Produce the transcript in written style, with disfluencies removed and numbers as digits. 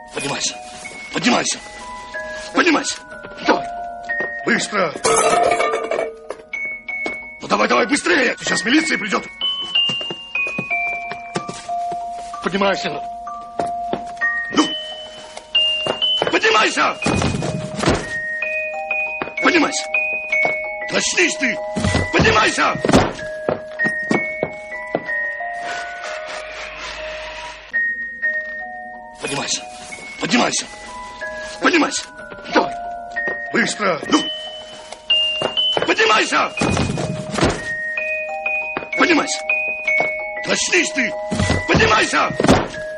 Поднимайся. Поднимайся. Поднимайся. Давай. Быстро. Ну давай быстрее. Сейчас милиция придет. Поднимайся. Ну. Поднимайся. Поднимайся. Начнись ты. Поднимайся. Поднимайся. Поднимайся. Поднимайся. Давай. Быстро. Ну. Поднимайся. Поднимайся. Начнись ты. Поднимайся.